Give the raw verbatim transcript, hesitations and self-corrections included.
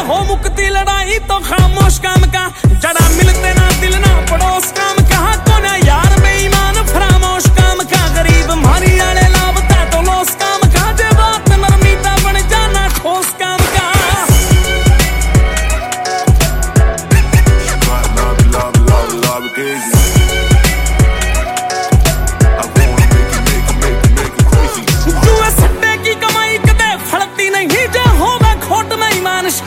हो मुक्ति लड़ाई तो खामोश काम का जड़ा मिल